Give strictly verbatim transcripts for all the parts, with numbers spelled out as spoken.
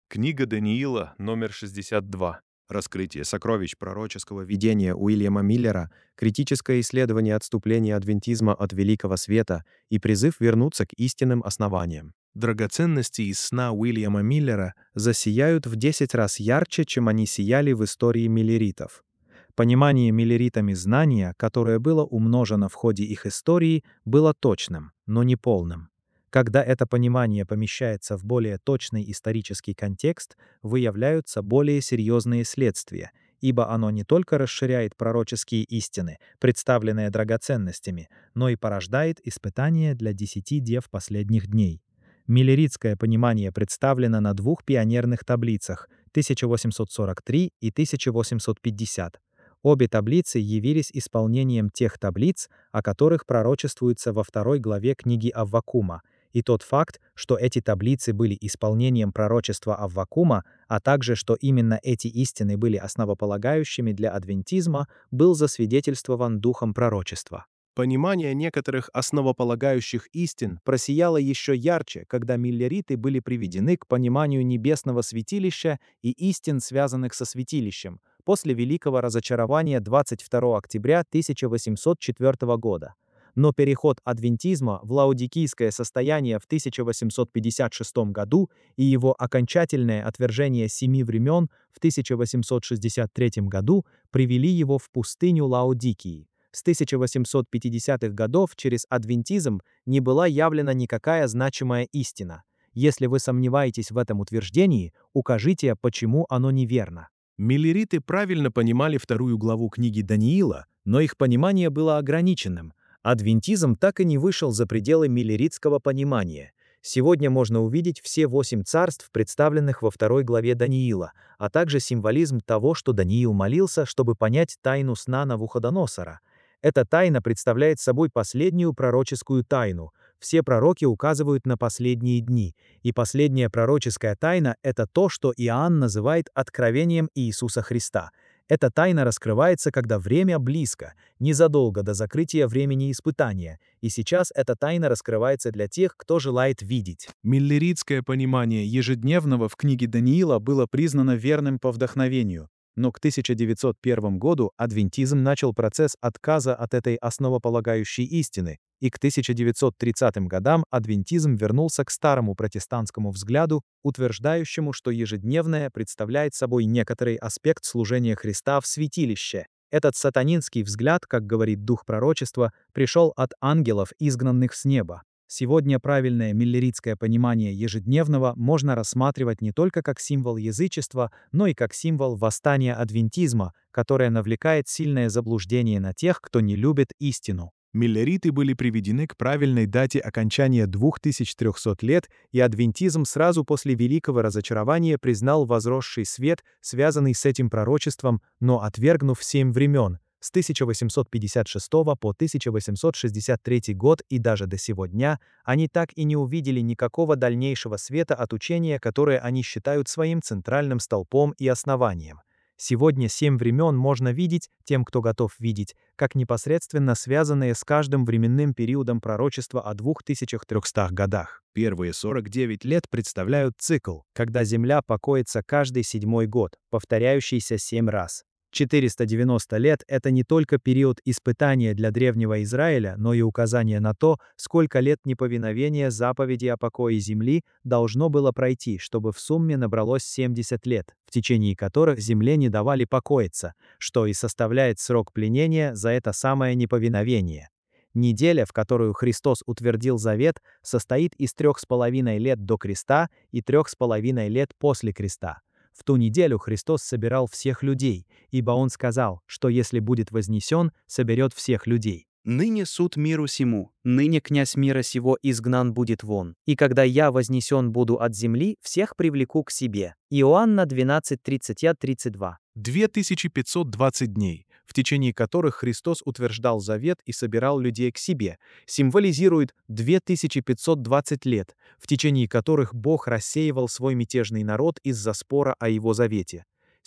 Книга Даниила, номер шестьдесят два. Раскрытие сокровищ пророческого видения Уильяма Миллера, критическое исследование отступления адвентизма от Великого Света и призыв вернуться к истинным основаниям. Драгоценности из сна Уильяма Миллера засияют в десять раз ярче, чем они сияли в истории миллеритов. Понимание миллеритами знания, которое было умножено в ходе их истории, было точным, но не полным. Когда это понимание помещается в более точный исторический контекст, выявляются более серьезные следствия, ибо оно не только расширяет пророческие истины, представленные драгоценностями, но и порождает испытания для десяти дев последних дней. Миллеритское понимание представлено на двух пионерных таблицах тысяча восемьсот сорок три и тысяча восемьсот пятьдесят. Обе таблицы явились исполнением тех таблиц, о которых пророчествуется во второй главе книги Аввакума, и тот факт, что эти таблицы были исполнением пророчества Аввакума, а также что именно эти истины были основополагающими для адвентизма, был засвидетельствован духом пророчества. Понимание некоторых основополагающих истин просияло еще ярче, когда миллериты были приведены к пониманию небесного святилища и истин, связанных со святилищем, после великого разочарования двадцать второго октября тысяча восемьсот четвёртого года. Но переход адвентизма в лаодикийское состояние в тысяча восемьсот пятьдесят шестом году и его окончательное отвержение семи времен в тысяча восемьсот шестьдесят третьем году привели его в пустыню Лаодикии. С тысяча восемьсот пятидесятых годов через адвентизм не была явлена никакая значимая истина. Если вы сомневаетесь в этом утверждении, укажите, почему оно неверно. Миллериты правильно понимали вторую главу книги Даниила, но их понимание было ограниченным. Адвентизм так и не вышел за пределы миллеритского понимания. Сегодня можно увидеть все восемь царств, представленных во второй главе Даниила, а также символизм того, что Даниил молился, чтобы понять тайну сна Навуходоносора. Эта тайна представляет собой последнюю пророческую тайну. Все пророки указывают на последние дни, и последняя пророческая тайна — это то, что Иоанн называет откровением Иисуса Христа. Эта тайна раскрывается, когда время близко, незадолго до закрытия времени испытания, и сейчас эта тайна раскрывается для тех, кто желает видеть. Миллеритское понимание ежедневного в книге Даниила было признано верным по вдохновению, но к тысяча девятьсот первому году адвентизм начал процесс отказа от этой основополагающей истины, и к тысяча девятьсот тридцатым годам адвентизм вернулся к старому протестантскому взгляду, утверждающему, что ежедневное представляет собой некоторый аспект служения Христа в святилище. Этот сатанинский взгляд, как говорит дух пророчества, пришел от ангелов, изгнанных с неба. Сегодня правильное миллеритское понимание ежедневного можно рассматривать не только как символ язычества, но и как символ восстания адвентизма, которое навлекает сильное заблуждение на тех, кто не любит истину. Миллериты были приведены к правильной дате окончания двух тысяч трёхсот лет, и адвентизм сразу после великого разочарования признал возросший свет, связанный с этим пророчеством, но отвергнув семь времен, с тысяча восемьсот пятьдесят шестого по тысяча восемьсот шестьдесят третий год и даже до сего дня, они так и не увидели никакого дальнейшего света от учения, которое они считают своим центральным столпом и основанием. Сегодня семь времен можно видеть, тем, кто готов видеть, как непосредственно связанные с каждым временным периодом пророчества о двух тысячах трёхстах годах. Первые сорок девять лет представляют цикл, когда Земля покоится каждый седьмой год, повторяющийся семь раз. четыреста девяносто лет — это не только период испытания для древнего Израиля, но и указание на то, сколько лет неповиновения заповеди о покое земли должно было пройти, чтобы в сумме набралось семьдесят лет, в течение которых земле не давали покоиться, что и составляет срок пленения за это самое неповиновение. Неделя, в которую Христос утвердил завет, состоит из трех с половиной лет до креста и трех с половиной лет после креста. В ту неделю Христос собирал всех людей, ибо Он сказал, что если будет вознесен, соберет всех людей. «Ныне суд миру сему, ныне князь мира сего изгнан будет вон. И когда я вознесен буду от земли, всех привлеку к себе». Иоанна двенадцать тридцать тридцать два. две тысячи пятьсот двадцать дней, в течение которых Христос утверждал завет и собирал людей к себе, символизирует две тысячи пятьсот двадцать лет, в течение которых Бог рассеивал свой мятежный народ из-за спора о его завете.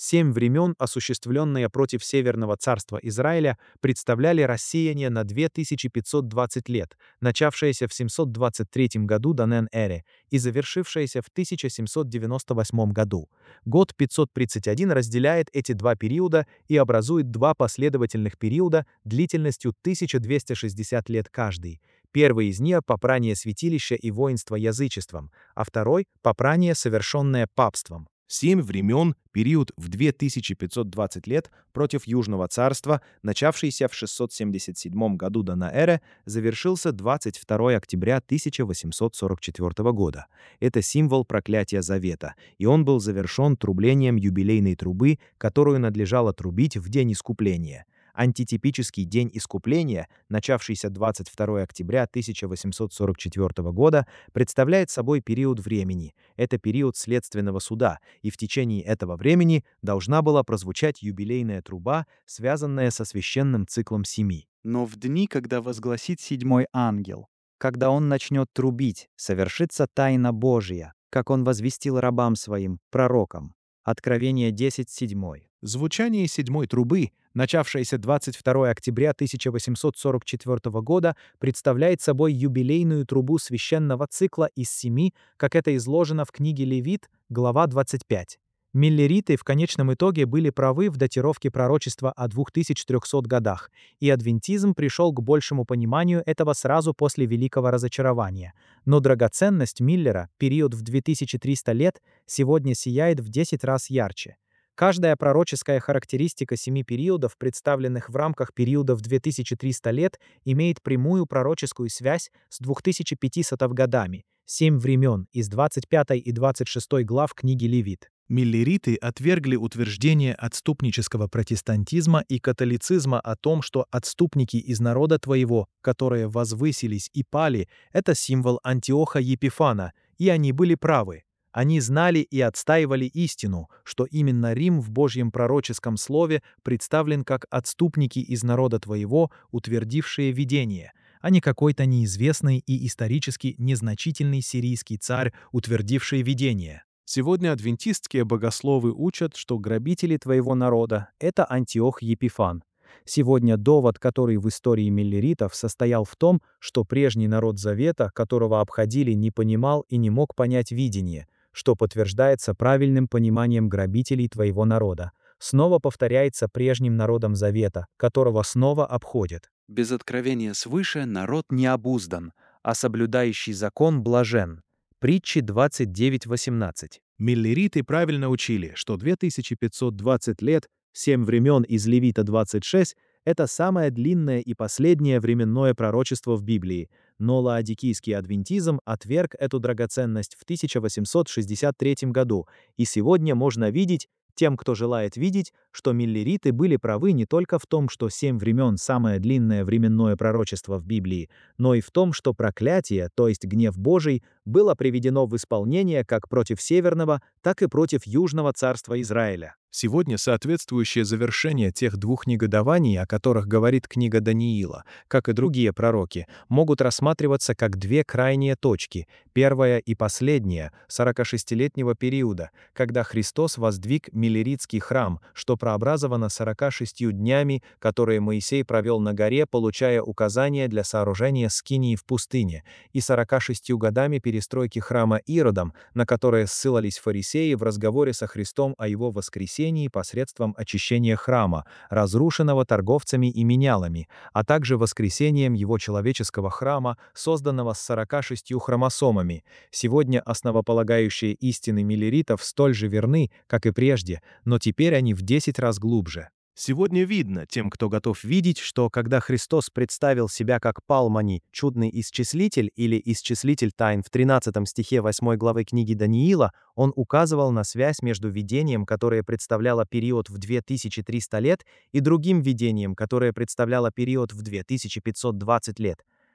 Семь времен, осуществленные против Северного царства Израиля, представляли рассеяние на две тысячи пятьсот двадцать лет, начавшееся в семьсот двадцать третьем году до н.н.эры и завершившееся в тысяча семьсот девяносто восьмом году. Год пятьсот тридцать один разделяет эти два периода и образует два последовательных периода длительностью тысяча двести шестьдесят лет каждый. Первый из них — попрание святилища и воинство язычеством, а второй — попрание, совершенное папством. Семь времен, период в две тысячи пятьсот двадцать лет против Южного царства, начавшийся в шестьсот семьдесят седьмом году до н.н.эры, завершился двадцать второго октября тысяча восемьсот сорок четвёртого года. Это символ проклятия Завета, и он был завершен трублением юбилейной трубы, которую надлежало трубить в день искупления. Антитипический день искупления, начавшийся двадцать второго октября тысяча восемьсот сорок четвёртого года, представляет собой период времени. Это период следственного суда, и в течение этого времени должна была прозвучать юбилейная труба, связанная со священным циклом семи. Но в дни, когда возгласит седьмой ангел, когда он начнет трубить, совершится тайна Божия, как он возвестил рабам своим, пророкам. Откровение десять семь. Звучание седьмой трубы, начавшееся двадцать второго октября тысяча восемьсот сорок четвёртого года, представляет собой юбилейную трубу священного цикла из семи, как это изложено в книге Левит, глава двадцать пять. Миллериты в конечном итоге были правы в датировке пророчества о двух тысячах трёхсот годах, и адвентизм пришел к большему пониманию этого сразу после Великого разочарования. Но драгоценность Миллера, период в две тысячи триста лет, сегодня сияет в десять раз ярче. Каждая пророческая характеристика семи периодов, представленных в рамках периода в две тысячи триста лет, имеет прямую пророческую связь с две тысячи пятисотыми годами, семь времен из двадцать пятой и двадцать шестой глав книги Левит. Миллериты отвергли утверждение отступнического протестантизма и католицизма о том, что отступники из народа твоего, которые возвысились и пали, это символ Антиоха Епифана, и они были правы. Они знали и отстаивали истину, что именно Рим в Божьем пророческом слове представлен как отступники из народа твоего, утвердившие видение, а не какой-то неизвестный и исторически незначительный сирийский царь, утвердивший видение. Сегодня адвентистские богословы учат, что грабители твоего народа — это Антиох Епифан. Сегодня довод, который в истории миллеритов состоял в том, что прежний народ Завета, которого обходили, не понимал и не мог понять видение, что подтверждается правильным пониманием грабителей твоего народа, снова повторяется прежним народом Завета, которого снова обходят. Без откровения свыше народ не обуздан, а соблюдающий закон блажен. Притчи двадцать девять восемнадцать. Миллериты правильно учили, что две тысячи пятьсот двадцать лет, семь времен из Левита двадцать шесть, это самое длинное и последнее временное пророчество в Библии, но лаодикийский адвентизм отверг эту драгоценность в тысяча восемьсот шестьдесят третьем году, и сегодня можно видеть, тем, кто желает видеть, что миллериты были правы не только в том, что семь времен — самое длинное временное пророчество в Библии, но и в том, что проклятие, то есть гнев Божий, было приведено в исполнение как против Северного, так и против Южного царства Израиля. Сегодня соответствующее завершение тех двух негодований, о которых говорит книга Даниила, как и другие пророки, могут рассматриваться как две крайние точки, первая и последняя, сорокашестилетнего периода, когда Христос воздвиг Миллеритский храм, что прообразовано сорока шестью днями, которые Моисей провел на горе, получая указания для сооружения скинии в пустыне, и сорока шестью годами перестройки храма Иродом, на которые ссылались фарисеи в разговоре со Христом о его воскресении посредством очищения храма, разрушенного торговцами и менялами, а также воскресением его человеческого храма, созданного с сорока шестью хромосомами. Сегодня основополагающие истины миллеритов столь же верны, как и прежде, но теперь они в десять раз глубже. Сегодня видно тем, кто готов видеть, что когда Христос представил себя как Палмани, чудный исчислитель или исчислитель тайн в тринадцатом стихе восьмой главы книги Даниила, он указывал на связь между видением, которое представляло период в две тысячи триста лет, и другим видением, которое представляло период в две тысячи пятьсот двадцать лет.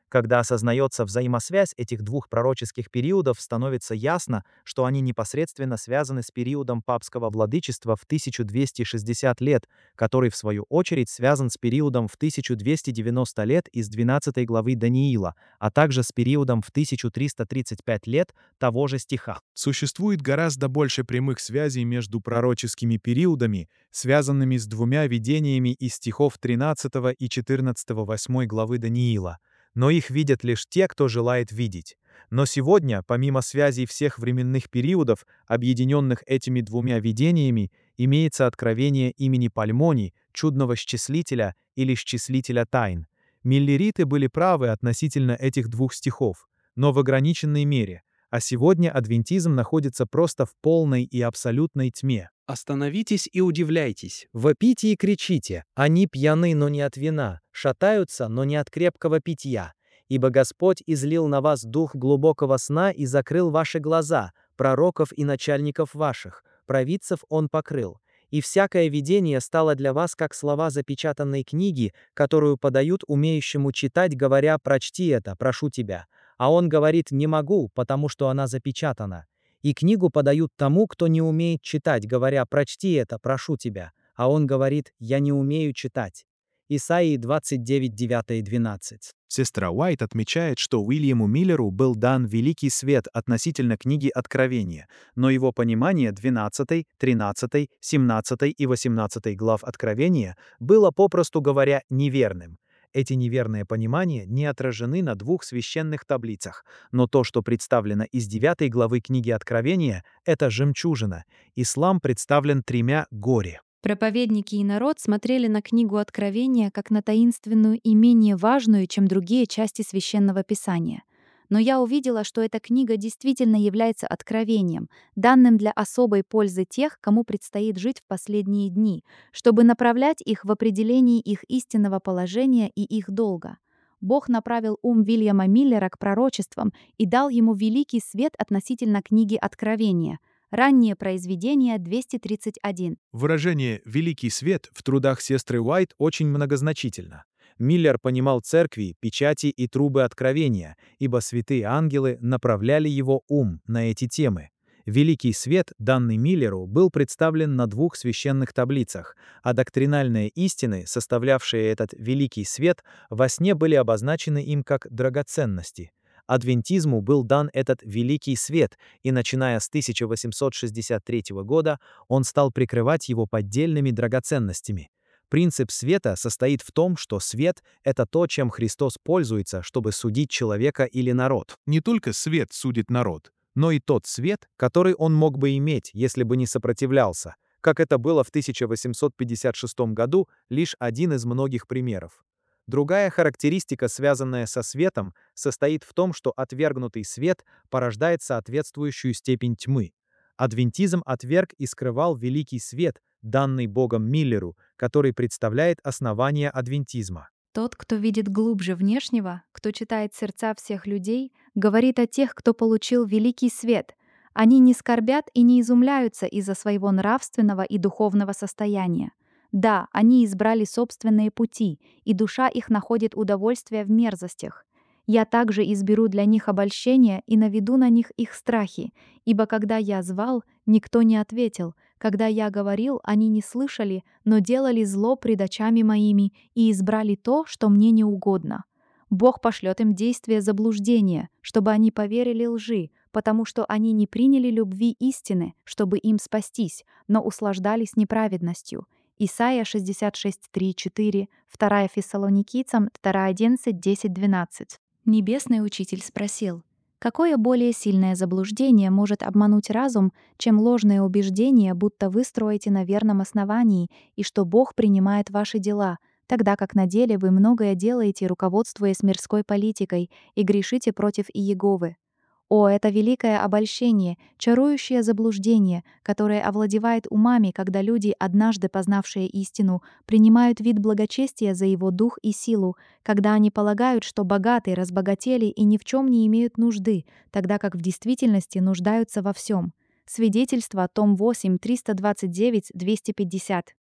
Когда осознается взаимосвязь этих двух пророческих периодов, становится ясно, что они непосредственно связаны с периодом папского владычества в тысяча двести шестьдесят лет, который в свою очередь связан с периодом в тысяча двести девяносто лет из двенадцатой главы Даниила, а также с периодом в тысяча триста тридцать пять лет того же стиха. Существует гораздо больше прямых связей между пророческими периодами, связанными с двумя видениями из стихов тринадцатого и четырнадцатого восьмой главы Даниила, но их видят лишь те, кто желает видеть. Но сегодня, помимо связей всех временных периодов, объединенных этими двумя видениями, имеется откровение имени Пальмони, чудного счислителя или счислителя тайн. Миллериты были правы относительно этих двух стихов, но в ограниченной мере, а сегодня адвентизм находится просто в полной и абсолютной тьме. Остановитесь и удивляйтесь, вопите и кричите, они пьяны, но не от вина, шатаются, но не от крепкого питья. Ибо Господь излил на вас дух глубокого сна и закрыл ваши глаза, пророков и начальников ваших, провидцев Он покрыл. И всякое видение стало для вас как слова запечатанной книги, которую подают умеющему читать, говоря: «Прочти это, прошу тебя». А он говорит: «Не могу, потому что она запечатана». И книгу подают тому, кто не умеет читать, говоря: «Прочти это, прошу тебя». А он говорит: «Я не умею читать». Исайи двадцать девять, девять, двенадцать. Сестра Уайт отмечает, что Уильяму Миллеру был дан великий свет относительно книги Откровения, но его понимание двенадцатой, тринадцатой, семнадцатой и восемнадцатой глав Откровения было, попросту говоря, неверным. Эти неверные понимания не отражены на двух священных таблицах, но то, что представлено из девятой главы книги Откровения, это жемчужина. Ислам представлен тремя горе. Проповедники и народ смотрели на книгу Откровения как на таинственную и менее важную, чем другие части Священного Писания. Но я увидела, что эта книга действительно является откровением, данным для особой пользы тех, кому предстоит жить в последние дни, чтобы направлять их в определении их истинного положения и их долга. Бог направил ум Уильяма Миллера к пророчествам и дал ему великий свет относительно книги Откровения. Раннее произведение двести тридцать один. Выражение «великий свет» в трудах сестры Уайт очень многозначительно. Миллер понимал церкви, печати и трубы откровения, ибо святые ангелы направляли его ум на эти темы. Великий свет, данный Миллеру, был представлен на двух священных таблицах, а доктринальные истины, составлявшие этот великий свет, во сне были обозначены им как драгоценности. Адвентизму был дан этот великий свет, и начиная с тысяча восемьсот шестьдесят третьего года он стал прикрывать его поддельными драгоценностями. Принцип света состоит в том, что свет — это то, чем Христос пользуется, чтобы судить человека или народ. Не только свет судит народ, но и тот свет, который он мог бы иметь, если бы не сопротивлялся, как это было в тысяча восемьсот пятьдесят шестом году, лишь один из многих примеров. Другая характеристика, связанная со светом, состоит в том, что отвергнутый свет порождает соответствующую степень тьмы. Адвентизм отверг и скрывал великий свет, данный Богом Миллеру, который представляет основание адвентизма. Тот, кто видит глубже внешнего, кто читает сердца всех людей, говорит о тех, кто получил великий свет. Они не скорбят и не изумляются из-за своего нравственного и духовного состояния. Да, они избрали собственные пути, и душа их находит удовольствие в мерзостях. Я также изберу для них обольщение и наведу на них их страхи, ибо когда я звал, никто не ответил, когда я говорил, они не слышали, но делали зло пред очами моими и избрали то, что мне не угодно. Бог пошлет им действие заблуждения, чтобы они поверили лжи, потому что они не приняли любви истины, чтобы им спастись, но услаждались неправедностью. Исайя шестьдесят шесть, три, четыре, вторая Фессалоникийцам, два, одиннадцать, десять, двенадцать. Небесный учитель спросил: какое более сильное заблуждение может обмануть разум, чем ложное убеждение, будто вы строите на верном основании и что Бог принимает ваши дела, тогда как на деле вы многое делаете, руководствуясь мирской политикой, и грешите против Иеговы? О, это великое обольщение, чарующее заблуждение, которое овладевает умами, когда люди, однажды познавшие истину, принимают вид благочестия за его дух и силу, когда они полагают, что богаты, разбогатели и ни в чем не имеют нужды, тогда как в действительности нуждаются во всем. Свидетельство, том восемь, триста двадцать девять, двести пятьдесят.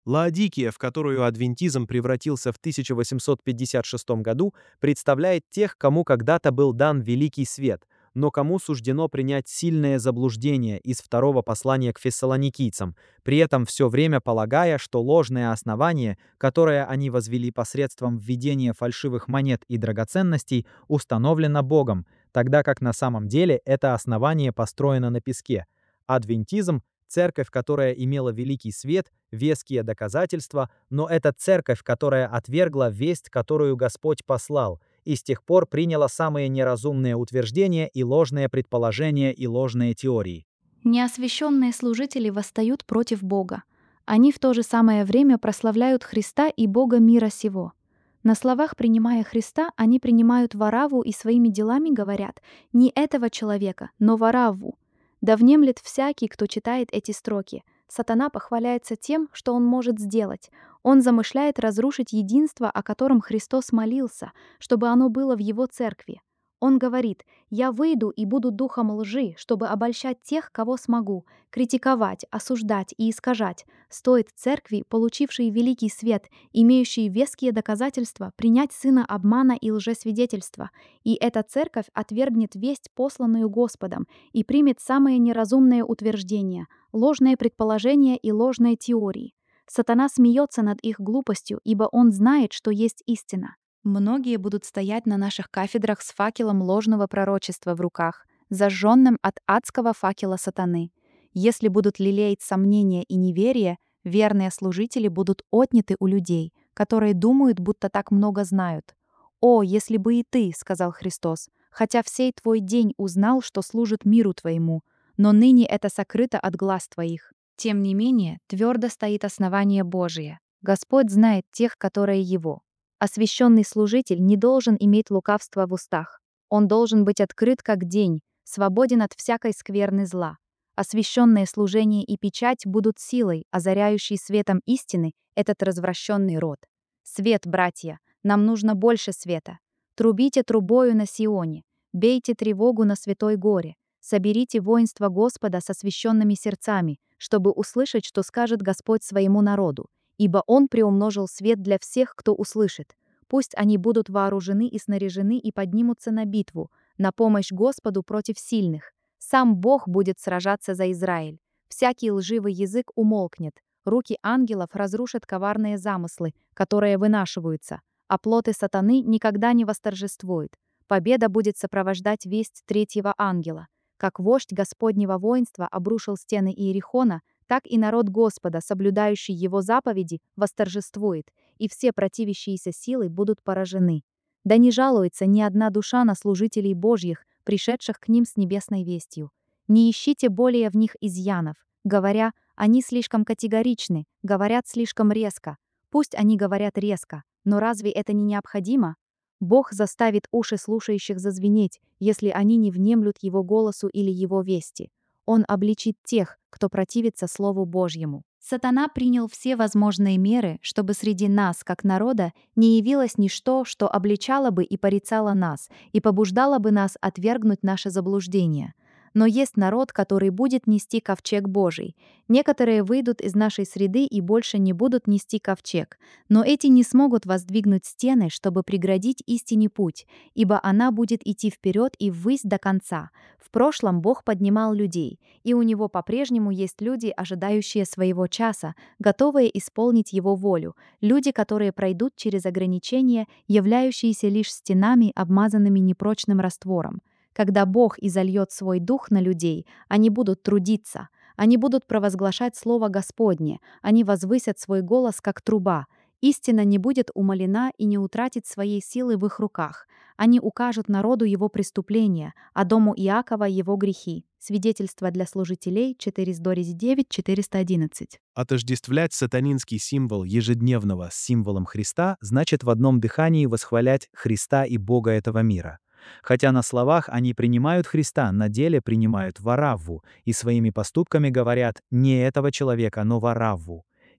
Лаодикия, в которую адвентизм превратился в тысяча восемьсот пятьдесят шестом году, представляет тех, кому когда-то был дан великий свет, но кому суждено принять сильное заблуждение из второго послания к фессалоникийцам, при этом все время полагая, что ложное основание, которое они возвели посредством введения фальшивых монет и драгоценностей, установлено Богом, тогда как на самом деле это основание построено на песке. Адвентизм — церковь, которая имела великий свет, веские доказательства, но это церковь, которая отвергла весть, которую Господь послал, и с тех пор приняла самые неразумные утверждения и ложные предположения и ложные теории. Неосвященные служители восстают против Бога. Они в то же самое время прославляют Христа и Бога мира сего. На словах, принимая Христа, они принимают Варавву и своими делами говорят не этого человека, но Варавву. Да внемлет всякий, кто читает эти строки. Сатана похваляется тем, что он может сделать. Он замышляет разрушить единство, о котором Христос молился, чтобы оно было в его церкви. Он говорит: «Я выйду и буду духом лжи, чтобы обольщать тех, кого смогу, критиковать, осуждать и искажать. Стоит церкви, получившей великий свет, имеющей веские доказательства, принять сына обмана и лжесвидетельства, и эта церковь отвергнет весть, посланную Господом, и примет самые неразумные утверждения, ложные предположения и ложные теории. Сатана смеется над их глупостью, ибо он знает, что есть истина». Многие будут стоять на наших кафедрах с факелом ложного пророчества в руках, зажженным от адского факела сатаны. Если будут лелеять сомнения и неверие, верные служители будут отняты у людей, которые думают, будто так много знают. «О, если бы и ты, — сказал Христос, — хотя всей твой день узнал, что служит миру твоему, но ныне это сокрыто от глаз твоих. Тем не менее, твердо стоит основание Божие. Господь знает тех, которые его». Освященный служитель не должен иметь лукавства в устах. Он должен быть открыт как день, свободен от всякой скверны зла. Освященное служение и печать будут силой, озаряющей светом истины этот развращенный род. Свет, братья, нам нужно больше света. Трубите трубою на Сионе, бейте тревогу на Святой горе, соберите воинство Господа с освященными сердцами, чтобы услышать, что скажет Господь своему народу. Ибо Он приумножил свет для всех, кто услышит. Пусть они будут вооружены и снаряжены и поднимутся на битву, на помощь Господу против сильных. Сам Бог будет сражаться за Израиль. Всякий лживый язык умолкнет. Руки ангелов разрушат коварные замыслы, которые вынашиваются, а плоты сатаны никогда не восторжествуют. Победа будет сопровождать весть третьего ангела. Как вождь Господнего воинства обрушил стены Иерихона, так и народ Господа, соблюдающий его заповеди, восторжествует, и все противящиеся силы будут поражены. Да не жалуется ни одна душа на служителей Божьих, пришедших к ним с небесной вестью. Не ищите более в них изъянов, говоря, они слишком категоричны, говорят слишком резко. Пусть они говорят резко, но разве это не необходимо? Бог заставит уши слушающих зазвенеть, если они не внемлют его голосу или его вести. Он обличит тех, кто противится Слову Божьему. Сатана принял все возможные меры, чтобы среди нас, как народа, не явилось ничто, что обличало бы и порицало нас, и побуждало бы нас отвергнуть наше заблуждение. Но есть народ, который будет нести ковчег Божий. Некоторые выйдут из нашей среды и больше не будут нести ковчег. Но эти не смогут воздвигнуть стены, чтобы преградить истине путь, ибо она будет идти вперед и ввысь до конца. В прошлом Бог поднимал людей, и у Него по-прежнему есть люди, ожидающие своего часа, готовые исполнить Его волю, люди, которые пройдут через ограничения, являющиеся лишь стенами, обмазанными непрочным раствором. Когда Бог изольет свой дух на людей, они будут трудиться, они будут провозглашать Слово Господне, они возвысят свой голос, как труба. Истина не будет умалена и не утратит своей силы в их руках. Они укажут народу его преступления, а дому Иакова его грехи. Свидетельство для служителей четыре девять четыреста одиннадцать. Отождествлять сатанинский символ ежедневного с символом Христа значит в одном дыхании восхвалять Христа и Бога этого мира. Хотя на словах они принимают Христа, на деле принимают Варавву и своими поступками говорят не этого человека, но Варавву.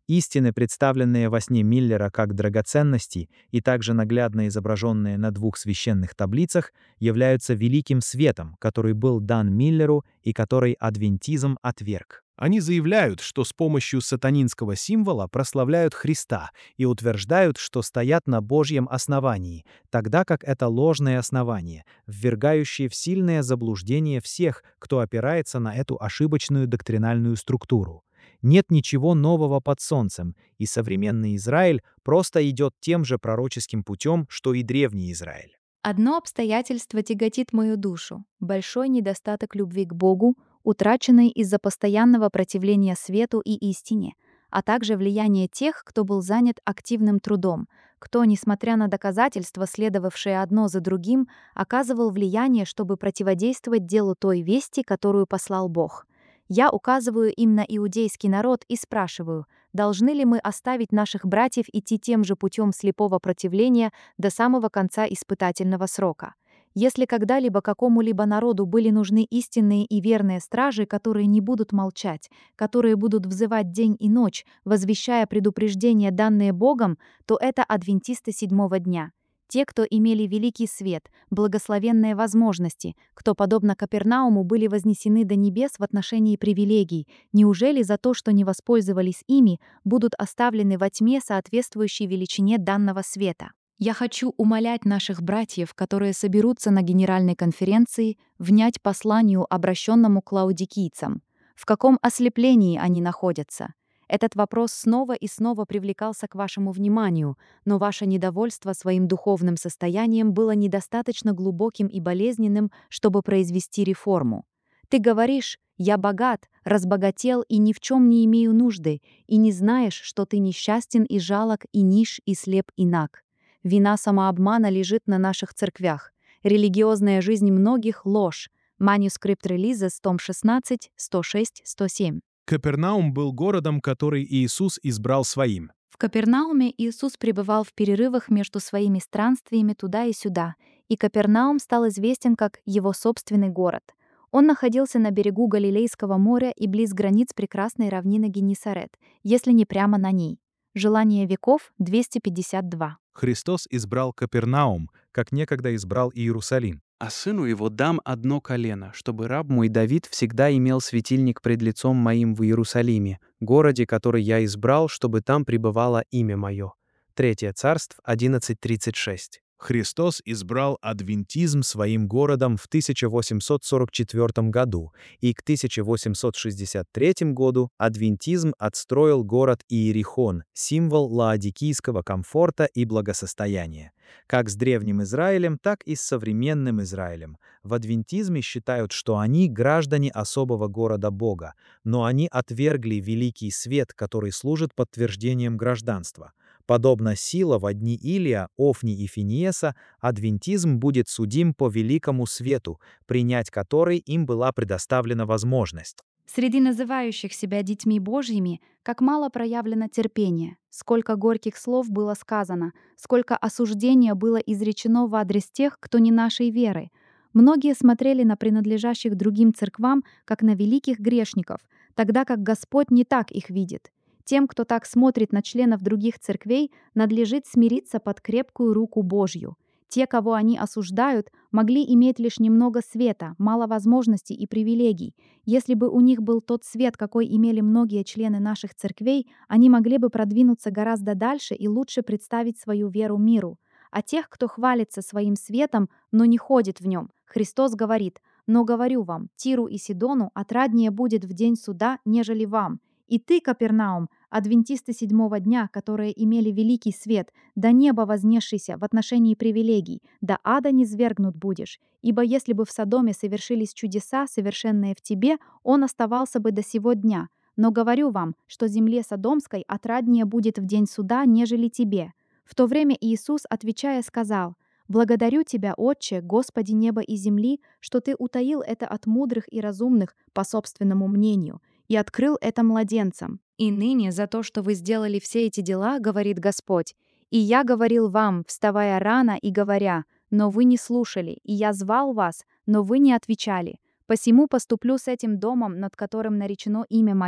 Истины, представленные во сне Миллера как драгоценности и также наглядно изображенные на двух священных таблицах, являются великим светом, который был дан Миллеру и который адвентизм отверг. Они заявляют, что с помощью сатанинского символа прославляют Христа и утверждают, что стоят на Божьем основании, тогда как это ложное основание, ввергающее в сильное заблуждение всех, кто опирается на эту ошибочную доктринальную структуру. Нет ничего нового под солнцем, и современный Израиль просто идет тем же пророческим путем, что и древний Израиль. Одно обстоятельство тяготит мою душу — большой недостаток любви к Богу, утраченный из-за постоянного противления свету и истине, а также влияние тех, кто был занят активным трудом, кто, несмотря на доказательства, следовавшие одно за другим, оказывал влияние, чтобы противодействовать делу той вести, которую послал Бог. Я указываю им на иудейский народ и спрашиваю, должны ли мы оставить наших братьев идти тем же путем слепого противления до самого конца испытательного срока? Если когда-либо какому-либо народу были нужны истинные и верные стражи, которые не будут молчать, которые будут взывать день и ночь, возвещая предупреждения, данные Богом, то это адвентисты седьмого дня. Те, кто имели великий свет, благословенные возможности, кто, подобно Капернауму, были вознесены до небес в отношении привилегий, неужели за то, что не воспользовались ими, будут оставлены во тьме, соответствующей величине данного света? Я хочу умолять наших братьев, которые соберутся на Генеральной конференции, внять посланию, обращенному к лаодикийцам. В каком ослеплении они находятся? Этот вопрос снова и снова привлекался к вашему вниманию, но ваше недовольство своим духовным состоянием было недостаточно глубоким и болезненным, чтобы произвести реформу. Ты говоришь: «Я богат, разбогател и ни в чем не имею нужды», и не знаешь, что ты несчастен и жалок, и нищ, и слеп, и наг. Вина самообмана лежит на наших церквях. Религиозная жизнь многих — ложь. Манускрипт Релизес, том шестнадцать, сто шесть сто семь. Капернаум был городом, который Иисус избрал своим. В Капернауме Иисус пребывал в перерывах между своими странствиями туда и сюда, и Капернаум стал известен как его собственный город. Он находился на берегу Галилейского моря и близ границ прекрасной равнины Геннесарет, если не прямо на ней. Желание веков двести пятьдесят два. Христос избрал Капернаум, как некогда избрал Иерусалим. «А сыну его дам одно колено, чтобы раб мой Давид всегда имел светильник пред лицом моим в Иерусалиме, городе, который я избрал, чтобы там пребывало имя мое». Третье Царств одиннадцать тридцать шесть. Христос избрал адвентизм своим городом в тысяча восемьсот сорок четвёртом году, и к тысяча восемьсот шестьдесят третьему году адвентизм отстроил город Иерихон, символ лаодикийского комфорта и благосостояния. Как с древним Израилем, так и с современным Израилем. В адвентизме считают, что они граждане особого города Бога, но они отвергли великий свет, который служит подтверждением гражданства. Подобно Сила во дни Илия, Офни и Финиеса, адвентизм будет судим по великому свету, принять который им была предоставлена возможность. Среди называющих себя детьми Божьими, как мало проявлено терпение, сколько горьких слов было сказано, сколько осуждения было изречено в адрес тех, кто не нашей веры. Многие смотрели на принадлежащих другим церквам, как на великих грешников, тогда как Господь не так их видит. Тем, кто так смотрит на членов других церквей, надлежит смириться под крепкую руку Божью. Те, кого они осуждают, могли иметь лишь немного света, мало возможностей и привилегий. Если бы у них был тот свет, какой имели многие члены наших церквей, они могли бы продвинуться гораздо дальше и лучше представить свою веру миру. А тех, кто хвалится своим светом, но не ходит в нем, Христос говорит: «Но говорю вам, Тиру и Сидону отраднее будет в день суда, нежели вам. И ты, Капернаум, адвентисты седьмого дня, которые имели великий свет, до неба вознесшийся в отношении привилегий, до ада низвергнут будешь. Ибо если бы в Содоме совершились чудеса, совершенные в тебе, он оставался бы до сего дня. Но говорю вам, что земле Содомской отраднее будет в день суда, нежели тебе». В то время Иисус, отвечая, сказал: «Благодарю Тебя, Отче, Господи неба и земли, что Ты утаил это от мудрых и разумных по собственному мнению, и открыл это младенцам. И ныне за то, что вы сделали все эти дела, говорит Господь. И я говорил вам, вставая рано и говоря, но вы не слушали, и я звал вас, но вы не отвечали. Посему поступлю с этим домом, над которым наречено имя мое.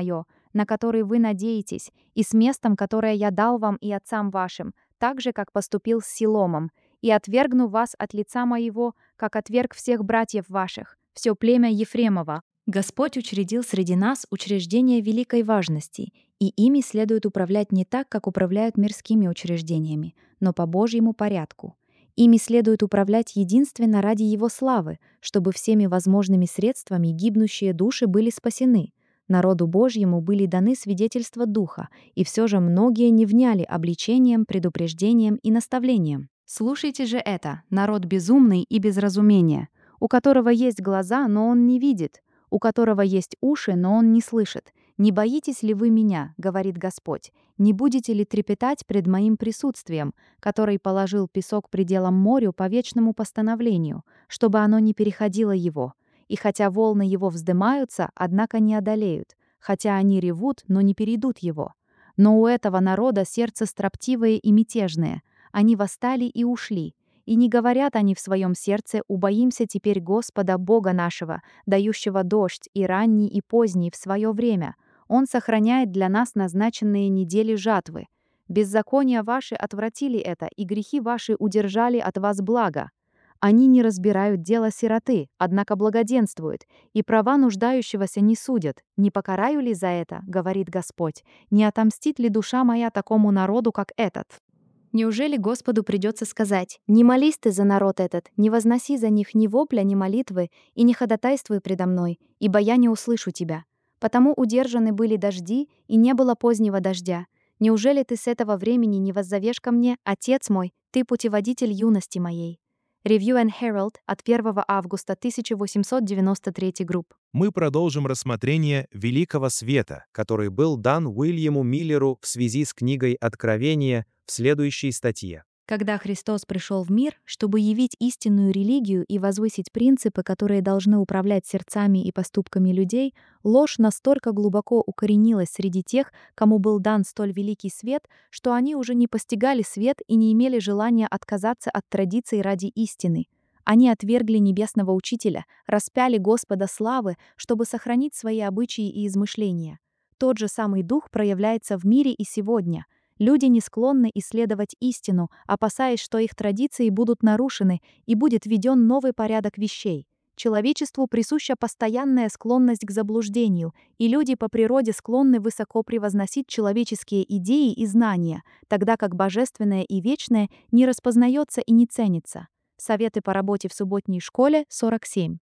на который вы надеетесь, и с местом, которое я дал вам и отцам вашим, так же, как поступил с Силомом, и отвергну вас от лица моего, как отверг всех братьев ваших, все племя Ефремова. Господь учредил среди нас учреждения великой важности, и ими следует управлять не так, как управляют мирскими учреждениями, но по Божьему порядку. Ими следует управлять единственно ради Его славы, чтобы всеми возможными средствами гибнущие души были спасены. Народу Божьему были даны свидетельства Духа, и все же многие не вняли обличением, предупреждением и наставлением. Слушайте же это, народ безумный и без разумения, у которого есть глаза, но он не видит, у которого есть уши, но он не слышит. «Не боитесь ли вы меня, — говорит Господь, — не будете ли трепетать пред моим присутствием, который положил песок пределом морю по вечному постановлению, чтобы оно не переходило его? И хотя волны его вздымаются, однако не одолеют, хотя они ревут, но не перейдут его. Но у этого народа сердце строптивое и мятежное, они восстали и ушли». И не говорят они в своем сердце: «Убоимся теперь Господа Бога нашего, дающего дождь и ранний, и поздний в свое время. Он сохраняет для нас назначенные недели жатвы. Беззакония ваши отвратили это, и грехи ваши удержали от вас благо. Они не разбирают дело сироты, однако благоденствуют, и права нуждающегося не судят. Не покараю ли за это, — говорит Господь, — не отомстит ли душа моя такому народу, как этот?» Неужели Господу придется сказать: «Не молись ты за народ этот, не возноси за них ни вопля, ни молитвы, и не ходатайствуй предо мной, ибо я не услышу тебя. Потому удержаны были дожди, и не было позднего дождя. Неужели ты с этого времени не воззовешь ко мне: Отец мой, ты путеводитель юности моей?» Review and Herald от первого августа тысяча восемьсот девяносто третий групп. Мы продолжим рассмотрение Великого Света, который был дан Уильяму Миллеру в связи с книгой Откровения в следующей статье. Когда Христос пришел в мир, чтобы явить истинную религию и возвысить принципы, которые должны управлять сердцами и поступками людей, ложь настолько глубоко укоренилась среди тех, кому был дан столь великий свет, что они уже не постигали свет и не имели желания отказаться от традиций ради истины. Они отвергли небесного учителя, распяли Господа славы, чтобы сохранить свои обычаи и измышления. Тот же самый дух проявляется в мире и сегодня. Люди не склонны исследовать истину, опасаясь, что их традиции будут нарушены и будет введен новый порядок вещей. Человечеству присуща постоянная склонность к заблуждению, и люди по природе склонны высоко превозносить человеческие идеи и знания, тогда как божественное и вечное не распознается и не ценится. Советы по работе в субботней школе, сорок семь.